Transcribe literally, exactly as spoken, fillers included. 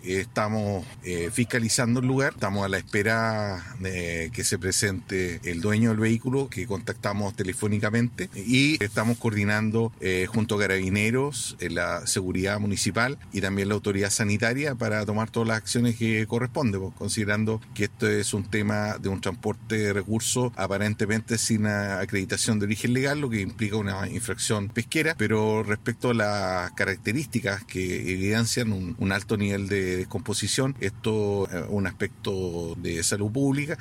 estamos eh, fiscalizando el lugar, estamos a la espera de que se presente el dueño del vehículo, que contactamos telefónicamente, y estamos coordinando eh, junto a Carabineros, eh, la seguridad municipal y también la autoridad sanitaria para tomar todas las acciones que corresponden, pues, considerando que esto es un tema de un transporte de recursos aparentemente sin acreditación de origen legal, lo que implica una infracción pesquera, pero respecto a las características que evidencian un, un alto nivel de descomposición, esto es un aspecto de salud pública